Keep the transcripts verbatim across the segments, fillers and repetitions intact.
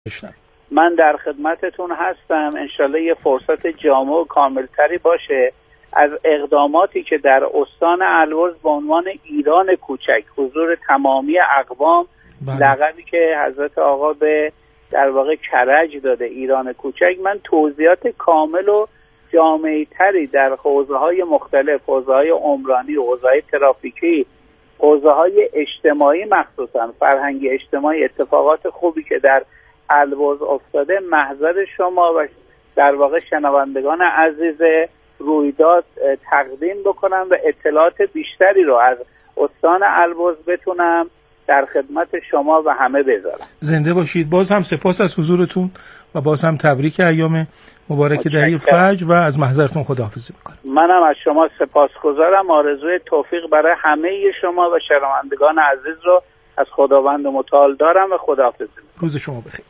بشنویم. من در خدمتتون هستم. انشالله یه فرصت جامع و کاملتری باشه از اقداماتی که در استان البرز به عنوان ایران کوچک حضور تمامی اقوام، لقبی که حضرت آقا به در واقع کرج داده ایران کوچک، من توضیحات کامل و جامعی تری در حوزه های مختلف، حوزه های عمرانی، حوزه های ترافیکی، حوزه های اجتماعی، مخصوصا فرهنگی اجتماعی، اتفاقات خوبی که در البرز افتاده محضر شما و در واقع شنوندگان عزیز رویداد تقدیم بکنم و اطلاعات بیشتری رو از استان البرز بتونم در خدمت شما و همه بذارم. زنده باشید. باز هم سپاس از حضورتون و باز هم تبریک ایام مبارک دهی فجر و از محضرتون خداحافظی میکنم. منم از شما سپاسگزارم. آرزوی توفیق برای همه شما و شنوندگان عزیز رو از خداوند متعال دارم و خداحافظی میکنم. روز شما بخیر.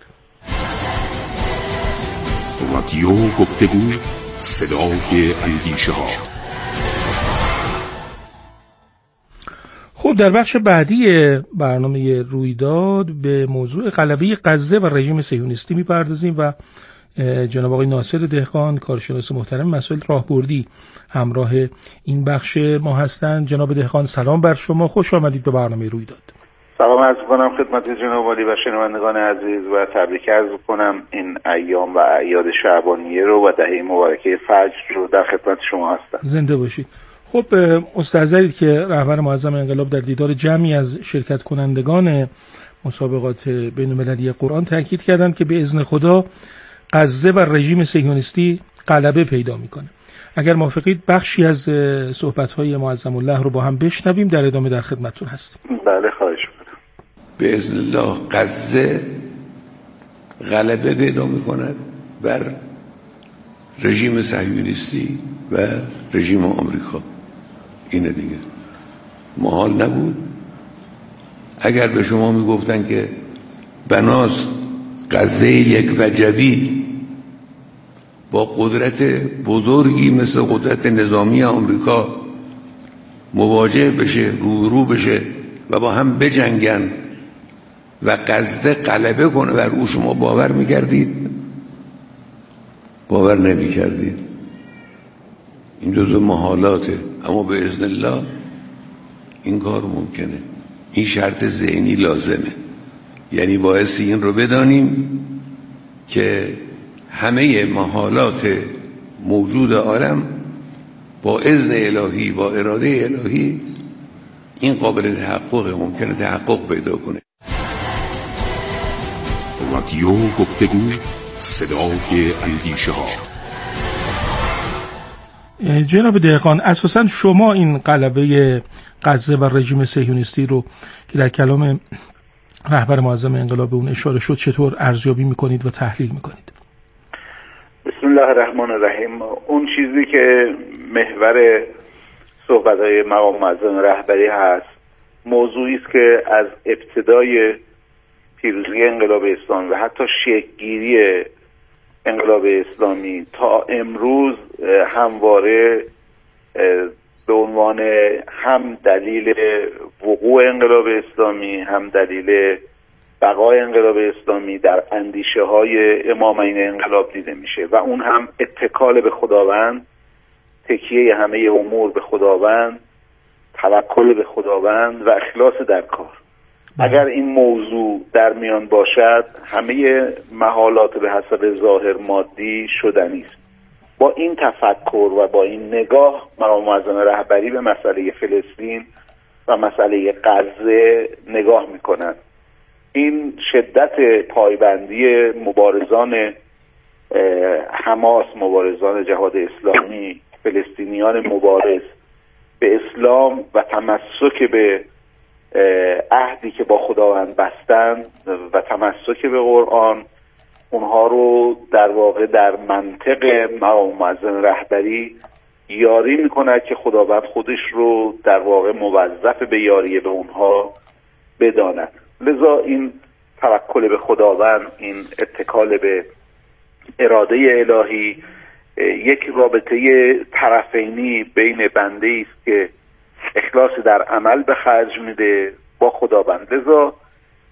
رادیو گفتگو، صدای اندیشه ها. خب در بخش بعدی برنامه رویداد به موضوع غلبه غزه و رژیم صهیونیستی میپردازیم و جناب آقای ناصر دهقان، کارشناس محترم مسائل راهبردی، همراه این بخش ما هستند. جناب دهقان سلام بر شما، خوش آمدید به برنامه رویداد. سلام عرض کنم خدمت جناب عالی و شنوندگان عزیز و تبریک عرض کنم این ایام و اعیاد شعبانیه رو و دهه مبارکه فجر رو در خدمت شما هستم. زنده باشید. خب مستحضرید که رهبر معظم انقلاب در دیدار جمعی از شرکت کنندگان مسابقات بین‌المللی قرآن تاکید کردند که به اذن خدا غزه و رژیم صهیونیستی غلبه پیدا میکنه. اگر موافقید بخشی از صحبت‌های معظم الله رو با هم بشنویم، در ادامه در خدمتتون هستیم. بله خواهش می‌کنم. به اذن الله غزه غلبه پیدا میکند بر رژیم صهیونیستی و رژیم آمریکا. اینه دیگه، محال نبود. اگر به شما میگفتن که بناست غزه یک وجبی با قدرت بزرگی مثل قدرت نظامی آمریکا مواجه بشه، روبرو بشه و با هم بجنگن و غزه غلبه کنه بر او، شما باور میکردید؟ باور نمیکردید. این جزو محالاته، اما به اذن الله این کار ممکنه. این شرط ذهنی لازمه، یعنی باعث این رو بدانیم که همه محالات موجود عالم با اذن الهی، با اراده الهی این قابل تحقق، ممکنه تحقق پیدا کنه. رادیو گفتگو، صدای اندیشه ها. جناب دهقان، اساساً شما این غلبه غزه و رژیم صهیونیستی رو که در کلام رهبر معظم انقلاب اون اشاره شد چطور ارزیابی میکنید و تحلیل میکنید؟ بسم الله الرحمن الرحیم. اون چیزی که محور صحبت‌های مقام معظم رهبری هست، موضوعی است که از ابتدای پیروزی انقلاب اسلامی و حتی شکل‌گیری انقلاب اسلامی تا امروز همواره به عنوان هم دلیل وقوع انقلاب اسلامی، هم دلیل بقای انقلاب اسلامی در اندیشه های امامین انقلاب دیده میشه و اون هم اتکال به خداوند، تکیه همه امور به خداوند، توکل به خداوند و اخلاص در کار. اگر این موضوع در میان باشد، همه محالات به حسب ظاهر مادی شدنی است. با این تفکر و با این نگاه مقام معظم رهبری به مسئله فلسطین و مسئله غزه نگاه میکنند. این شدت پایبندی مبارزان حماس، مبارزان جهاد اسلامی، فلسطینیان مبارز به اسلام و تمسک به عهدی که با خداوند بستند و تمسک به قرآن، اونها رو در واقع در منطق مقام معظم رهبری یاری میکنه که خداوند خودش رو در واقع موظف به یاری به اونها بداند. لذا این توکل به خداوند، این اتکال به اراده الهی، یک رابطه طرفینی بین بنده است که اخلاص در عمل به خرج میده با خداوند. لذا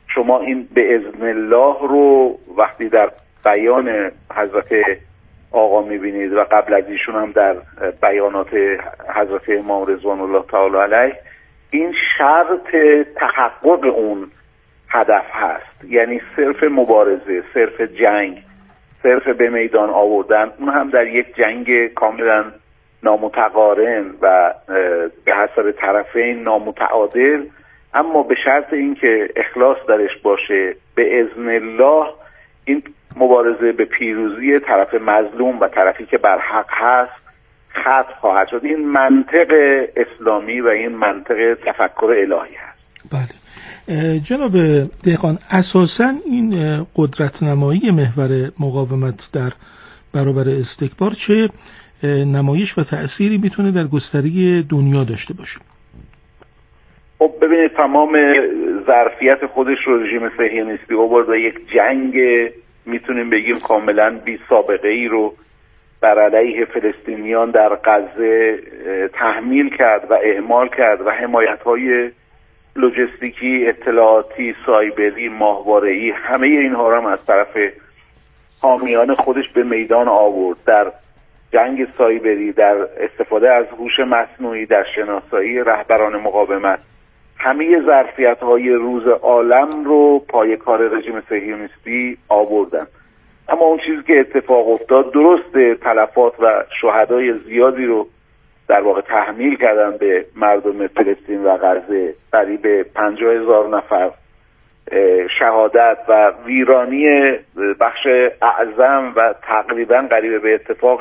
شما این به اذن الله رو وقتی در بیان حضرت آقا میبینید و قبل از ایشون هم در بیانات حضرت امام رضوان الله تعالی علیه، این شرط تحقق اون هدف هست. یعنی صرف مبارزه، صرف جنگ، صرف به میدان آوردن، اون هم در یک جنگ کاملا نامتقارن و به حسب طرفین نامتعادل، اما به شرط اینکه اخلاص درش باشه، به اذن الله این مبارزه به پیروزی طرف مظلوم و طرفی که بر حق هست ختم خواهد شد. این منطق اسلامی و این منطق تفکر الهی هست. بله جناب دهقان، اساساً این قدرت نمایی محور مقاومت در برابر استکبار چه نمایش و تأثیری میتونه در گستره دنیا داشته باشه؟ خب ببینید، تمام ظرفیت خودش رو رژیم صهیونیستی آورد و یک جنگ میتونیم بگیم کاملا بی سابقه ای رو بر علیه فلسطینیان در غزه تحمیل کرد و اعمال کرد و حمایت‌های لوجستیکی، اطلاعاتی، سایبری، ماهواره‌ای، همه اینها رو هم از طرف حامیان خودش به میدان آورد. در جنگ سایبری، در استفاده از هوش مصنوعی، در شناسایی رهبران مقاومت، همه ظرفیت‌های روز عالم رو پای کار رژیم صهیونیستی آوردن. اما اون چیزی که اتفاق افتاد، درسته تلفات و شهدای زیادی رو در واقع تحمیل کردن به مردم فلسطین و غزه، قریب پنجاه هزار نفر شهادت و ویرانی بخش اعظم و تقریبا قریب به اتفاق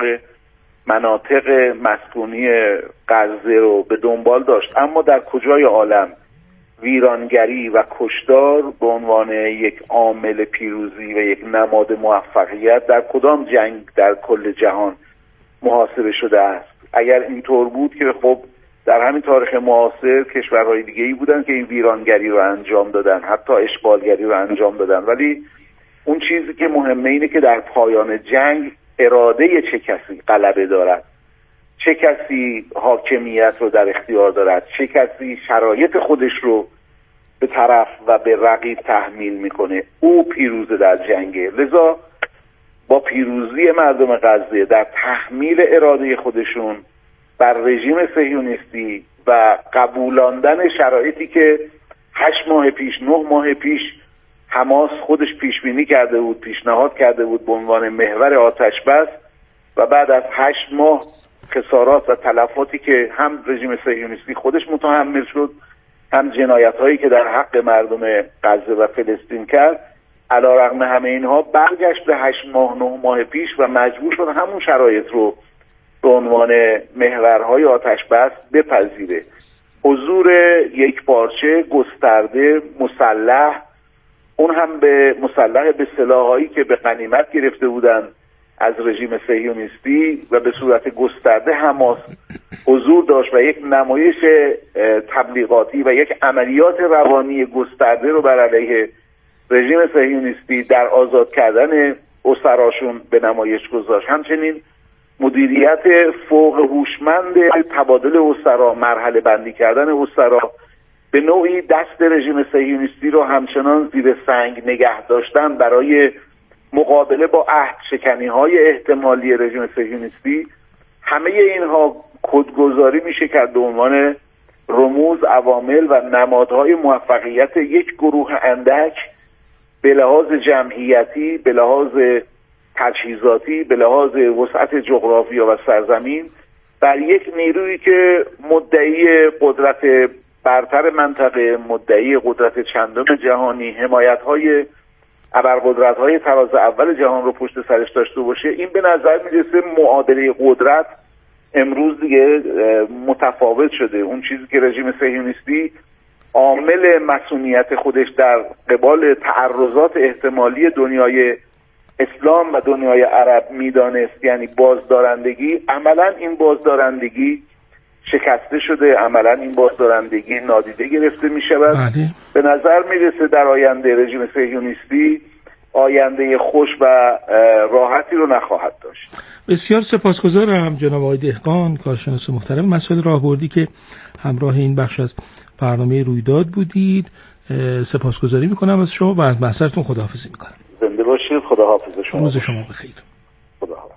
مناطق مسکونی غزه رو به دنبال داشت. اما در کجای عالم ویرانگری و کشتار به عنوان یک عامل پیروزی و یک نماد موفقیت در کدام جنگ در کل جهان محاسبه شده است؟ اگر اینطور بود که خب در همین تاریخ معاصر کشورهای دیگه‌ای بودن که این ویرانگری رو انجام دادن، حتی اشغالگری رو انجام دادن. ولی اون چیزی که مهمه اینه که در پایان جنگ اراده چه کسی غلبه دارد، چه کسی حاکمیت رو در اختیار دارد، چه کسی شرایط خودش رو به طرف و به رقیب تحمیل میکنه، او پیروز در جنگه. لذا با پیروزی مردم غزه در تحمیل اراده خودشون بر رژیم صهیونیستی و قبولاندن شرایطی که هشت ماه پیش، نه ماه پیش حماس خودش پیش بینی کرده بود، پیشنهاد کرده بود به عنوان محور آتش بس، و بعد از هشت ماه خسارات و تلفاتی که هم رژیم صهیونیستی خودش متحمل شد، هم جنایت‌هایی که در حق مردم غزه و فلسطین کرد، علیرغم همه اینها برگشت به هشت ماه نه ماه پیش و مجبور شد همون شرایط رو به عنوان محورهای آتش بس بپذیره. حضور یک پارچه گسترده مسلح، اون هم به مسلح به سلاحایی که به غنیمت گرفته بودن از رژیم صهیونیستی و به صورت گسترده حماس حضور داشت و یک نمایش تبلیغاتی و یک عملیات روانی گسترده رو بر علیه رژیم صهیونیستی در آزاد کردن اسراشون به نمایش گذاشت. همچنین مدیریت فوق هوشمند تبادل اسرا، مرحله بندی کردن اسرا، به نوعی دست رژیم صهیونیستی رو همچنان زیر سنگ نگه داشتن برای مقابله با عهد شکنی های احتمالی رژیم صهیونیستی. همه اینها کدگذاری میشه کرد به عنوان رموز، عوامل و نمادهای موفقیت یک گروه اندک به لحاظ جمعیتی، به لحاظ تجهیزاتی، به لحاظ وسعت جغرافیا و سرزمین، بر یک نیرویی که مدعی قدرت برتر منطقه، مدعی قدرت چندم جهانی، حمایت‌های ابرقدرت‌های تراز اول جهان رو پشت سرش داشته باشه. این به نظر میرسه معادله قدرت امروز دیگه متفاوت شده. اون چیزی که رژیم صهیونیستی عامل مسئولیت خودش در قبال تعرضات احتمالی دنیای اسلام و دنیای عرب میدانست، یعنی بازدارندگی، عملا این بازدارندگی شکسته شده، عملا این بازدارندگی نادیده گرفته می شود. به نظر میرسه در آینده رژیم صهیونیستی آینده خوش و راحتی رو نخواهد داشت. بسیار سپاسگزارم جناب آقای دهقان، کارشناس محترم مسائل راهبردی که همراه این بخش از برنامه رویداد بودید. سپاسگزاری میکنم از شما و از محضرتون خداحافظی میکنم. زنده باشید. خداحافظ شما. روز شما بخیر. خداحافظ.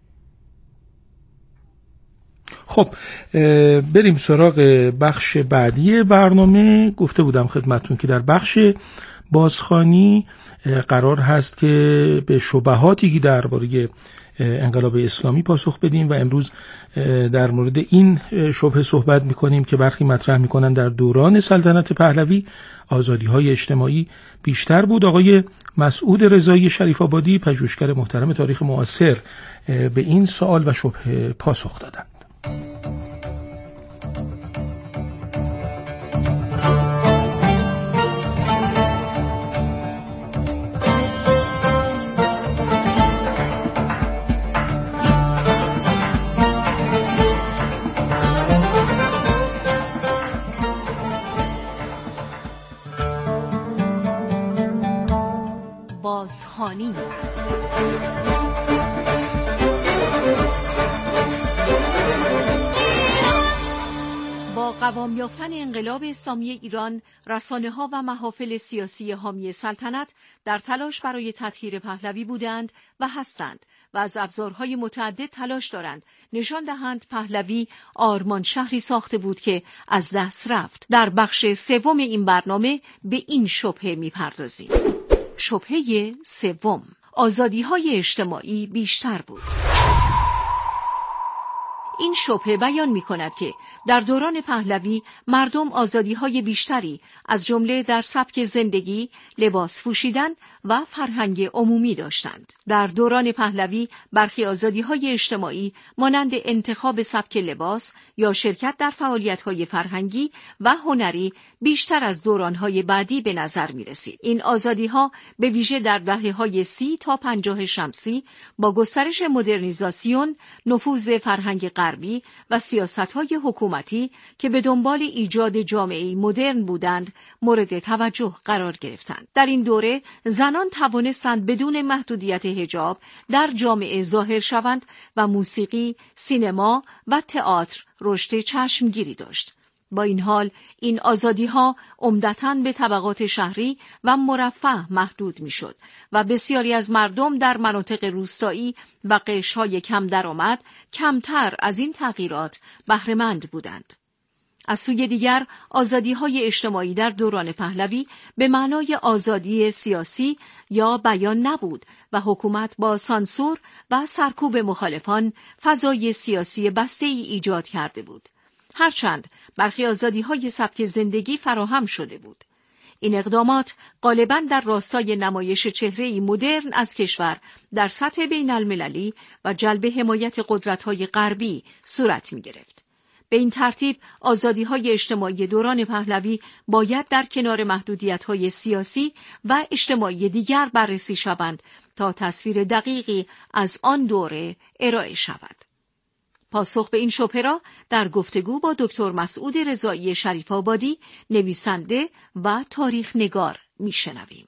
خب بریم سراغ بخش بعدی برنامه. گفته بودم خدمتون که در بخش بازخوانی قرار هست که به شبهاتی که درباره انقلاب اسلامی پاسخ بدیم و امروز در مورد این شبهه صحبت میکنیم که برخی مطرح میکنن در دوران سلطنت پهلوی آزادی‌های اجتماعی بیشتر بود. آقای مسعود رضایی شریف آبادی، پژوهشگر محترم تاریخ معاصر، به این سوال و شبهه پاسخ دادند. بازخوانی. با قوام یافتن انقلاب اسلامی ایران، رسانه‌ها و محافل سیاسی حامی سلطنت در تلاش برای تطهیر پهلوی بودند و هستند و از ابزارهای متعدد تلاش دارند نشان دهند پهلوی آرمان شهری ساخته بود که از دست رفت. در بخش سوم این برنامه به این شبهه می‌پردازیم. شبهه سوم، آزادی‌های اجتماعی بیشتر بود. این شبهه بیان می‌کند که در دوران پهلوی مردم آزادی‌های بیشتری از جمله در سبک زندگی، لباس پوشیدن و فرهنگ عمومی داشتند. در دوران پهلوی برخی آزادی‌های اجتماعی مانند انتخاب سبک لباس یا شرکت در فعالیت‌های فرهنگی و هنری بیشتر از دوران‌های بعدی به نظر می‌رسید. این آزادی‌ها به ویژه در دهه‌های سی تا پنجاه شمسی با گسترش مدرنیزاسیون، نفوذ فرهنگ غربی و سیاست‌های حکومتی که به دنبال ایجاد جامعه‌ای مدرن بودند، مورد توجه قرار گرفتند. در این دوره زنان توانستند بدون محدودیت حجاب در جامعه ظاهر شوند و موسیقی، سینما و تئاتر رشد چشمگیری داشت. با این حال این آزادی‌ها عمدتاً به طبقات شهری و مرفه محدود می‌شد و بسیاری از مردم در مناطق روستایی و قشرهای کم درآمد کمتر از این تغییرات بهره‌مند بودند. از سوی دیگر آزادی‌های اجتماعی در دوران پهلوی به معنای آزادی سیاسی یا بیان نبود و حکومت با سانسور و سرکوب مخالفان فضای سیاسی بسته‌ای ایجاد کرده بود. هرچند برخی آزادی‌های سبک زندگی فراهم شده بود. این اقدامات غالباً در راستای نمایش چهره‌ای مدرن از کشور در سطح بین‌المللی و جلب حمایت قدرت‌های غربی صورت می‌گرفت. به این ترتیب آزادی‌های اجتماعی دوران پهلوی باید در کنار محدودیت‌های سیاسی و اجتماعی دیگر بررسی شوند تا تصویر دقیقی از آن دوره ارائه شود. پاسخ به این شبهه را در گفتگو با دکتر مسعود رضایی شریف آبادی، نویسنده و تاریخ نگار میشنویم.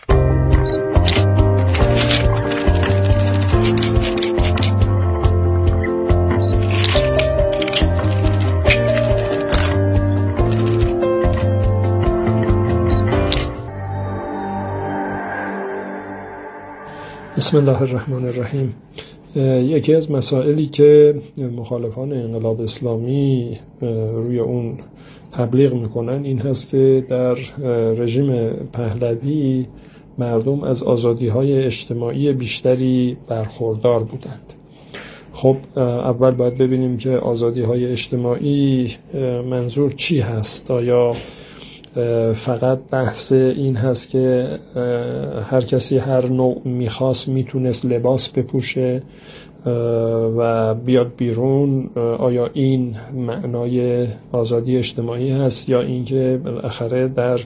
بسم الله الرحمن الرحیم. یکی از مسائلی که مخالفان انقلاب اسلامی روی اون تبلیغ میکنن این هست که در رژیم پهلوی مردم از آزادی‌های اجتماعی بیشتری برخوردار بودند. خب اول باید ببینیم که آزادی‌های اجتماعی منظور چی هست؟ آیا فقط بحث این هست که هر کسی هر نوع میخواست میتونست لباس بپوشه و بیاد بیرون؟ آیا این معنای آزادی اجتماعی هست یا اینکه بالاخره در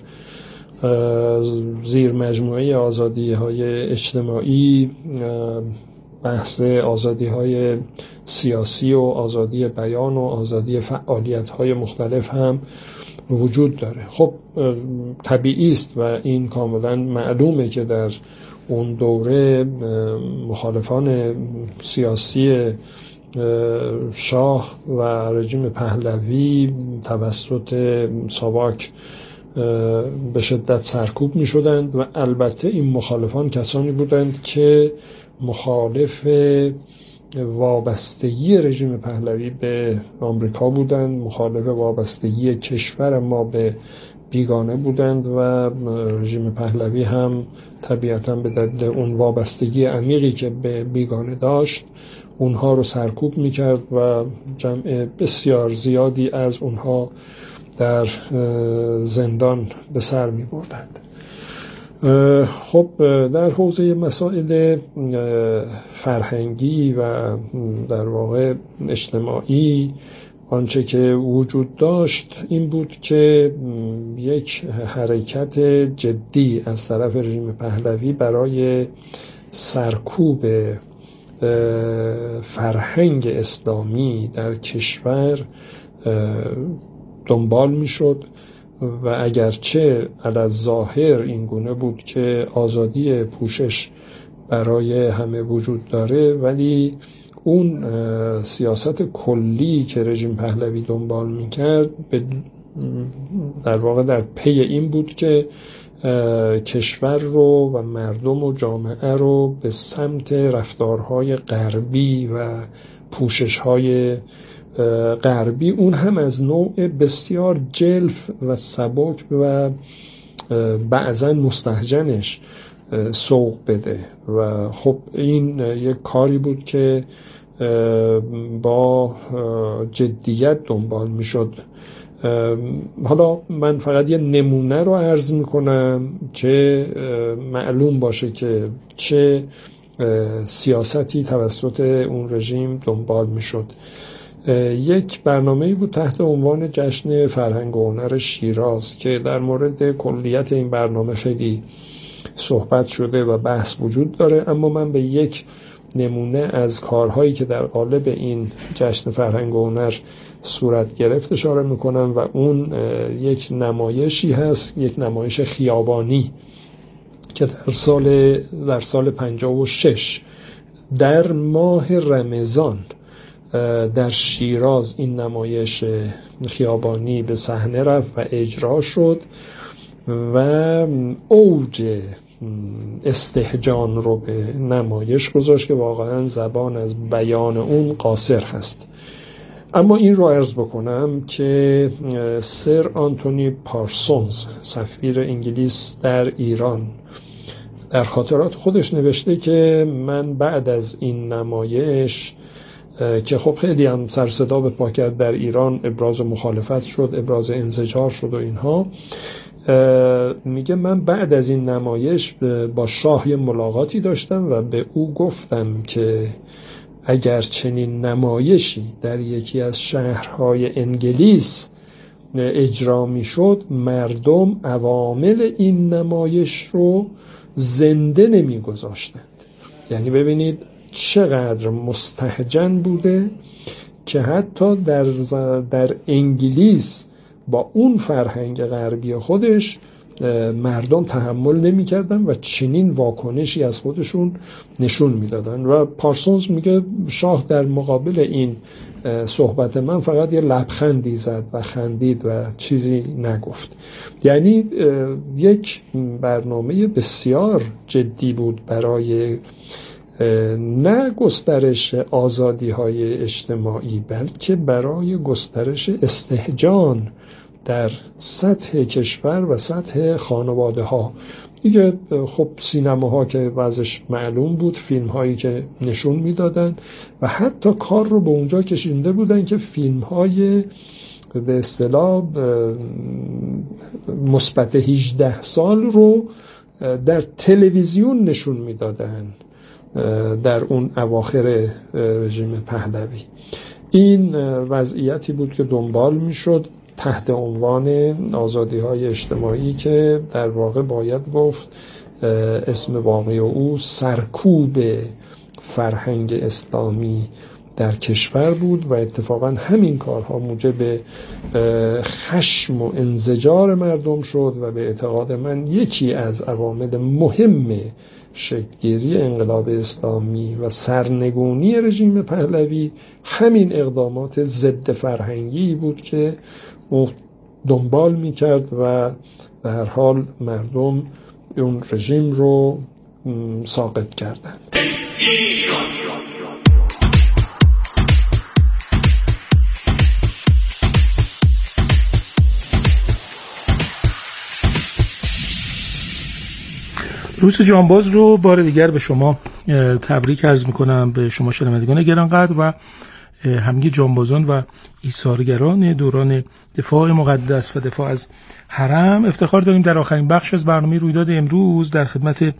زیر مجموعه آزادی های اجتماعی بحث آزادی های سیاسی و آزادی بیان و آزادی فعالیت های مختلف هم وجود داره؟ خب طبیعی است و این کاملا معلومه که در اون دوره مخالفان سیاسی شاه و رژیم پهلوی توسط ساواک به شدت سرکوب می شدند و البته این مخالفان کسانی بودند که مخالف وابستگی رژیم پهلوی به آمریکا بودند، مخالف وابستگی کشور ما به بیگانه بودند و رژیم پهلوی هم طبیعتاً به دلیل اون وابستگی عمیقی که به بیگانه داشت اونها رو سرکوب میکرد و جمع بسیار زیادی از اونها در زندان به سر می بردند. خب در حوزه مسائل فرهنگی و در واقع اجتماعی آنچه که وجود داشت این بود که یک حرکت جدی از طرف رژیم پهلوی برای سرکوب فرهنگ اسلامی در کشور دنبال میشد و اگرچه علی‌الظاهر این گونه بود که آزادی پوشش برای همه وجود داره، ولی اون سیاست کلی که رژیم پهلوی دنبال میکرد در واقع در پی این بود که کشور رو و مردم و جامعه رو به سمت رفتارهای غربی و پوشش‌های غربی، اون هم از نوع بسیار جلف و سبک و بعضا مستهجنش سوق بده و خب این یک کاری بود که با جدیت دنبال میشد. حالا من فقط یه نمونه رو عرض میکنم که معلوم باشه که چه سیاستی توسط اون رژیم دنبال میشد. یک برنامه‌ای بود تحت عنوان جشن فرهنگ و هنر شیراز که در مورد کلیت این برنامه خیلی صحبت شده و بحث وجود داره، اما من به یک نمونه از کارهایی که در قالب این جشن فرهنگ و هنر صورت گرفت اشاره میکنم و اون یک نمایشی هست، یک نمایش خیابانی که در سال در سال پنجاه و شش در ماه رمضان در شیراز این نمایش خیابانی به صحنه رفت و اجرا شد و اوج استهجان رو به نمایش گذاشت که واقعا زبان از بیان اون قاصر هست. اما این رو عرض بکنم که سر آنتونی پارسونز سفیر انگلیس در ایران در خاطرات خودش نوشته که من بعد از این نمایش که خب خیلی هم سر صدا به پا کرد در ایران، ابراز مخالفت شد، ابراز انزجار شد و اینها، میگه من بعد از این نمایش با شاه ملاقاتی داشتم و به او گفتم که اگر چنین نمایشی در یکی از شهرهای انگلیس اجرا میشد، مردم عوامل این نمایش رو زنده نمیگذاشتند. یعنی ببینید چقدر مستهجن بوده که حتی در, در انگلیس با اون فرهنگ غربی خودش مردم تحمل نمی کردن و چنین واکنشی از خودشون نشون می دادن. و پارسونز میگه شاه در مقابل این صحبت من فقط یه لبخندی زد و خندید و چیزی نگفت. یعنی یک برنامه بسیار جدی بود برای نه گسترش آزادی های اجتماعی بلکه برای گسترش استهجان در سطح کشور و سطح خانواده ها. دیگه خب سینماها که وضعش معلوم بود، فیلم هایی که نشون میدادن و حتی کار رو به اونجا کشیده بودن که فیلم های به اصطلاح مثبت هجده سال رو در تلویزیون نشون میدادن در اون اواخر رژیم پهلوی. این وضعیتی بود که دنبال میشد تحت عنوان آزادی‌های اجتماعی که در واقع باید گفت اسم واقعی او سرکوب فرهنگ اسلامی در کشور بود و اتفاقا همین کارها موجب خشم و انزجار مردم شد و به اعتقاد من یکی از عوامل مهم شکل‌گیری انقلاب اسلامی و سرنگونی رژیم پهلوی همین اقدامات ضد فرهنگی بود که دنبال میکرد و به هر حال مردم اون رژیم رو ساقط کردند. روز جانباز رو بار دیگر به شما تبریک عرض میکنم، به شما شنوندگان گرانقدر و همگی جانبازان و ایثارگران دوران دفاع مقدس و دفاع از حرم. افتخار داریم در آخرین بخش از برنامه رویداد امروز در خدمت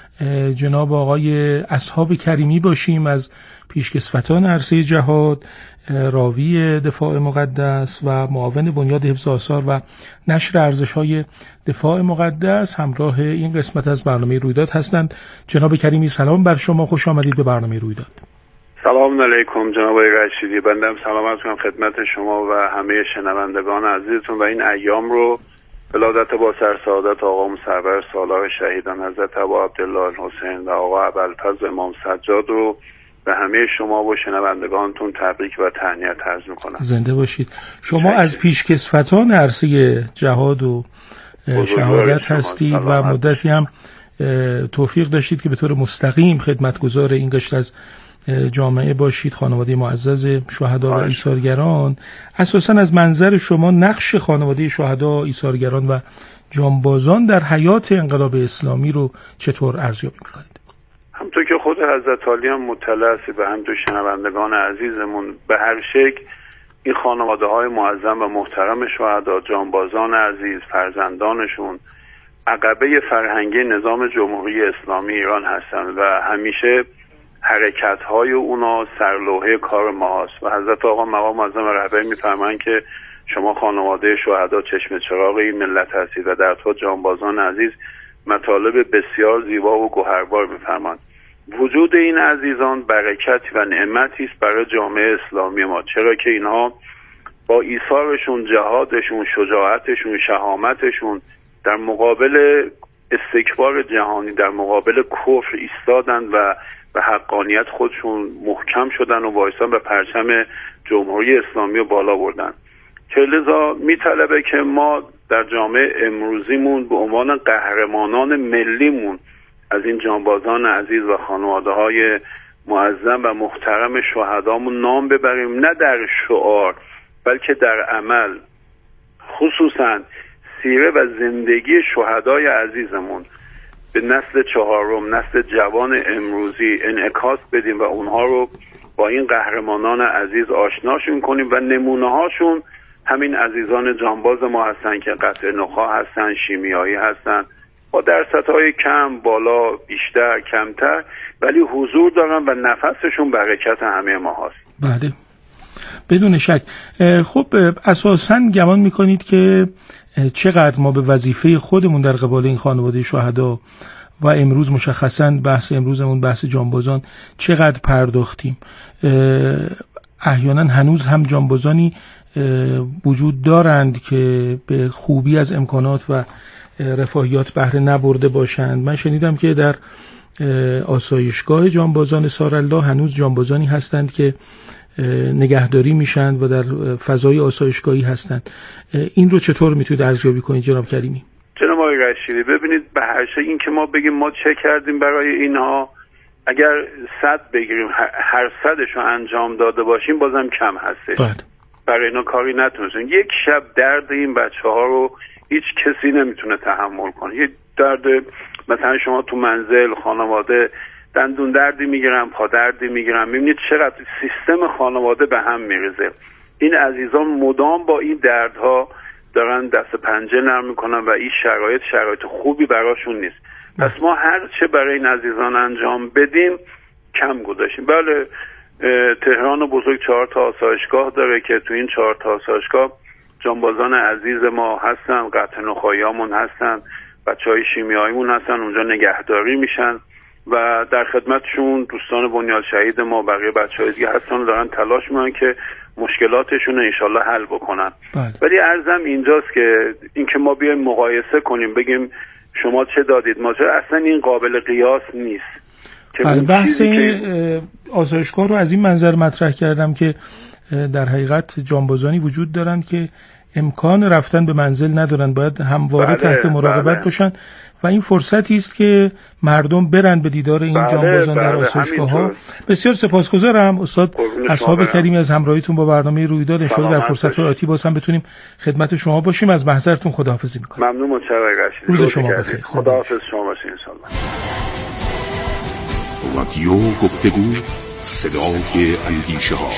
جناب آقای اصحاب کریمی باشیم از پیشکسوتان عرصه جهاد، راوی دفاع مقدس و معاون بنیاد حفظ آثار و نشر ارزش‌های دفاع مقدس همراه این قسمت از برنامه رویداد هستند. جناب کریمی سلام بر شما، خوش آمدید به برنامه رویداد. سلام علیکم جناب رشیدی، بنده سلامت کنم خدمت شما و همه شنوندگان عزیزتون و این ایام رو ولادت با سرسعادت آقا مصور سالار شهیدان حضرت ابا عبدالله الحسین و آقا ابوالفضل امام سجاد رو به همه شما و شنوندگانتون تبریک و تهنیت عرض می‌کنم. زنده باشید. شما از پیشکسوتان عرصه جهاد و شهادت هستید و مدتی هم توفیق داشتید که به طور مستقیم خدمتگزار این قشر از جامعه باشید، خانواده معزز شهدا و ایثارگران. اساساً از منظر شما نقش خانواده شهدا، ایثارگران و جانبازان در حیات انقلاب اسلامی رو چطور ارزیابی می‌کنید؟ همونطور که خود حضرت عالی هم مطلع هستید و همینطور شنوندگان عزیزمون، به هر شکل این خانواده های معظم و محترم شهدا، جانبازان عزیز، فرزندانشون عقبه فرهنگی نظام جمهوری اسلامی ایران هستند و همیشه حرکت های اونا سرلوحه کار ما هست و حضرت آقا مقام معظم رهبری میفرمایند که شما خانواده شهدا چشم چراغ این ملت هستید و در تو جانبازان عزیز مطالب بسیار زیبا و گوهربار میفرمایند. وجود این عزیزان برکتی و نعمتی است برای جامعه اسلامی ما، چرا که اینها با ایثارشون، جهادشون، شجاعتشون، شهامتشون در مقابل استکبار جهانی، در مقابل کفر ایستادند و به حقانیت خودشون محکم شدن و وایسان به پرچم جمهوری اسلامی رو بالا بردن. که لذا میطلبه که ما در جامعه امروزیمون به عنوان قهرمانان ملیمون از این جانبازان عزیز و خانواده های معظم و محترم شهدامون نام ببریم، نه در شعار بلکه در عمل. خصوصا سیره و زندگی شهدای عزیزمون به نسل چهارم، نسل جوان امروزی انعکاس بدیم و اونها رو با این قهرمانان عزیز آشناشون کنیم و نمونه هاشون همین عزیزان جانباز ما هستن که قطع نخاع هستن، شیمیایی هستن، با درصدهای کم، بالا، بیشتر، کمتر، ولی حضور دارن و نفسشون برکت همه ما هست. بله بدون شک. خب اساساً گمان میکنید که چقدر ما به وظیفه خودمون در قبال این خانواده شهدا و امروز مشخصاً بحث امروزمون بحث جانبازان چقدر پرداختیم؟ احیانا هنوز هم جانبازانی وجود دارند که به خوبی از امکانات و رفاهیات بهره نبرده باشند. من شنیدم که در آسایشگاه جانبازان سارالله هنوز جانبازانی هستند که نگهداری میشن و در فضای آسایشگاهی هستند. این رو چطور میتونید ارزیابی کنید جناب کریمی؟ جناب آقای رشیدی، ببینید به هر شکل این که ما بگیم ما چه کردیم برای اینها، اگر صد بگیریم هر صدش رو انجام داده باشیم بازم کم هستش. باید. برای اینا کاری نتونستیم. یک شب درد این بچه ها رو هیچ کسی نمیتونه تحمل کنه. یک درد مثلا شما تو منزل خانواده دندون دردی میگیرن، پا دردی میگیرن، میبینید چقدر سیستم خانواده به هم میریزه. این عزیزان مدام با این دردها دارن دست پنجه نرم میکنن و این شرایط شرایط خوبی براشون نیست. پس ما هر چه برای این عزیزان انجام بدیم کم گذاشتیم. بله تهران بزرگ چهار تا آسایشگاه داره که تو این چهار تا آسایشگاه جانبازان عزیز ما هستن، قطع نخاعیامون هستن، بچهای شیمیاییمون هستن، اونجا نگهداری میشن و در خدمتشون دوستان بنیاد شهید ما بقیه بچهای دیگه هستن، دارن تلاش میکنن که مشکلاتشون رو انشالله حل بکنن. بله. ولی عرضم اینجاست که اینکه ما بیایم مقایسه کنیم بگیم شما چه دادید ما چه، اصلا این قابل قیاس نیست. بله بحث که... آسایشگاه رو از این منظر مطرح کردم که در حقیقت جانبازانی وجود دارند که امکان رفتن به منزل ندارن، باید همواره بله، تحت مراقبت بله. باشن و این فرصتی است که مردم برن به دیدار این بله، جانبازان در بله، آسایشگاه‌ها. همینطور. بسیار سپاسگزارم استاد قربون اصحاب شما برم. کریمی از همراهیتون با برنامه رویداد. ان شاءالله در سلامت فرصت‌های باشید. آتی باز هم بتونیم خدمت شما باشیم. از محضرتون خداحافظی می‌کنم. ممنون، متشکرم. روز شما بخیر. خداحافظ شما باشید انشالله. رادیو گفتگو، صدای اندیشه ها.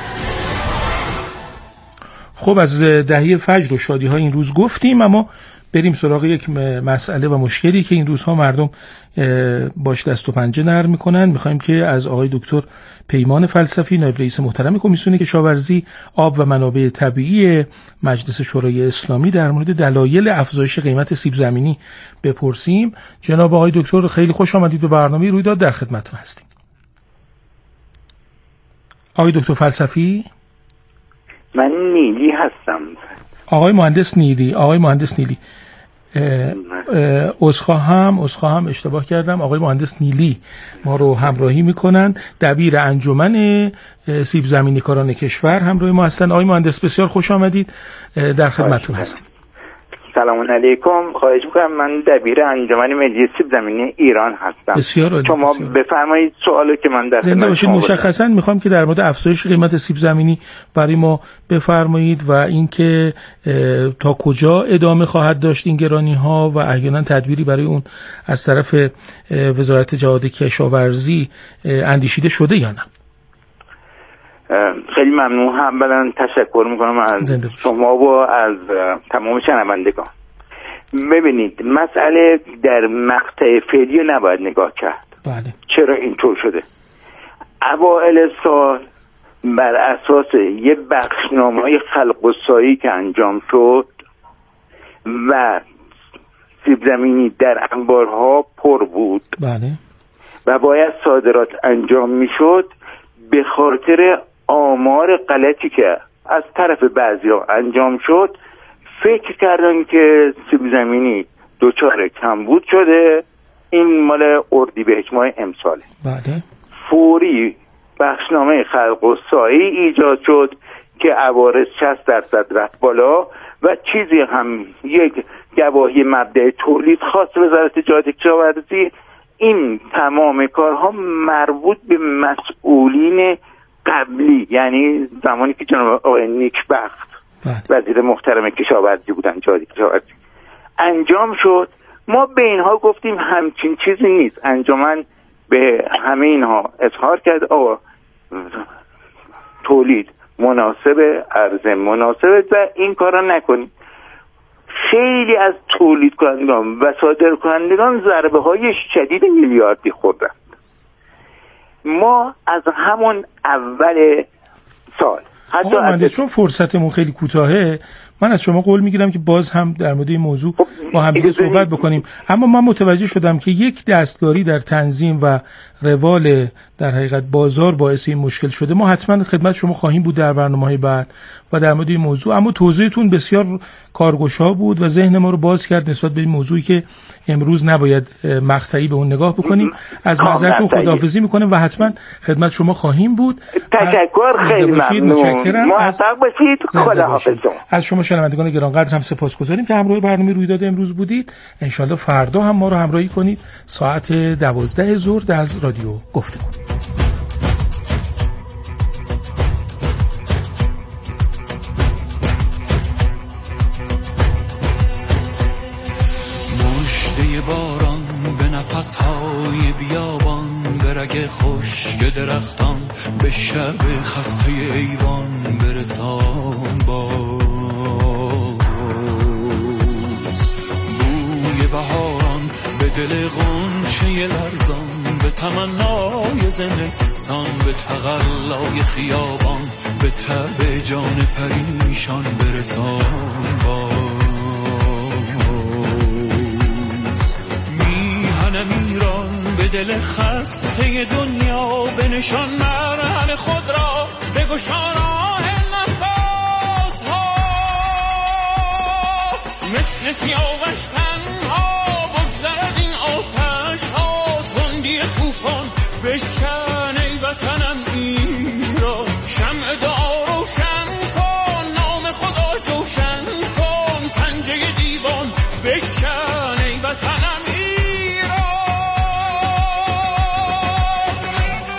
خب از دهی فجر و شادی‌های این روز گفتیم، اما بریم سراغ یک مسئله و مشکلی که این روزها مردم باش دست و پنجه نرم میکنن. میخوایم که از آقای دکتر پیمان فلسفی، نایب رئیس محترم کمیسیون کشاورزی، آب و منابع طبیعی مجلس شورای اسلامی در مورد دلایل افزایش قیمت سیب زمینی بپرسیم. جناب آقای دکتر خیلی خوش آمدید به برنامه رویداد، در خدمتتون هستیم. آقای دکتر فلسفی؟ من نیلی هستم. آقای مهندس نیلی. آقای مهندس نیلی عذرخواهم عذرخواهم اشتباه کردم. آقای مهندس نیلی ما رو همراهی میکنن، دبیر انجمن سیب زمینی کاران کشور همراه ما هستن. آقای مهندس بسیار خوش آمدید، در خدمتتون هستیم. سلام علیکم. خواهش میکنم، من دبیر انجمن ملی سیب زمینی ایران هستم. بسیار عالی. شما بفرمایید سوالی که من در زنده باشید. مشخصا میخوام که در مورد افزایش قیمت سیب زمینی برای ما بفرمایید و اینکه تا کجا ادامه خواهد داشت این گرانی ها و احیانا تدبیری برای اون از طرف وزارت جهاد کشاورزی اندیشیده شده یا نه. خیلی ممنون. هم بدن تشکر میکنم از شما و از تمام شنوندگان. ببینید، مسئله در مقطع فعلی نباید نگاه کرد. بله. چرا اینطور شده؟ اوائل سال بر اساس یه بخشنامه‌های خلق و سایی که انجام شد و سیب زمینی در انبارها پر بود. بله. و باید صادرات انجام میشد، به خاطر آمار غلطی که از طرف بعضیا انجام شد فکر کردن که سیب زمینی دچار کمبود شده. این مال اردیبهشت ماه امساله. بله. فوری بخشنامه خلق و سایی ایجاد شد که عوارض شصت درصد رفت بالا و چیزی هم یک گواهی مبدأ تولید خاص وزارت جهاد کشاورزی. این تمام کارها مربوط به مسئولین قبلی، یعنی زمانی که جناب آقای نیکبخت وزیر محترم کشاورزی بودن، جهاد کشاورزی، انجام شد. ما به اینها گفتیم همچین چیزی نیست. انجمن به همه اینها اظهار کرد آقا تولید مناسب، عرضه مناسب و این کارا نکنید. خیلی از تولید کنندگان و صادر کنندگان ضربه های شدید میلیاردی خوردند. ما از همون اول سال حتی از چون فرصتمون خیلی کوتاهه، من از شما قول میگیرم که باز هم در مورد این موضوع با هم دیگه صحبت بکنیم. اما من متوجه شدم که یک دستکاری در تنظیم و روال در حقیقت بازار باعث این مشکل شده. ما حتما خدمت شما خواهیم بود در برنامه‌های بعد و در مورد این موضوع، اما توضیحتون بسیار کارگشا بود و ذهن ما رو باز کرد نسبت به این موضوعی که امروز نباید مقطعی به اون نگاه بکنیم. از معذرتون خداحافظی میکنم و حتما خدمت شما خواهیم بود. تشکر، خیلی ممنون. موفق باشید. خداحافظ. از شما شنوندگان گرانقدر هم سپاسگزاریم که همراه برنامه رویداد امروز بودید. انشالله فردا هم ما رو همراهی کنید ساعت دوازده ظهر از رادیو گفتگو. مژده باران به نفس‌های بیابان، به رگ خشک درختان، به شب خسته ایوان برسان باز. بوی بهاران به دل غنچه لرزان، به تمنای زمستان، به تقلای خیابان، به تب جان پریشان برسان باز. میهن میران به دل خسته دنیا، به نشان مرهم خود را بگشا راه نفس ها. مثل سیاوش تنها بگذرد این آتش ها، تندی طوفان بشکن ای وطنم ایران. شمع دعا روشن کن، نام خدا جوشن وطن ای وطن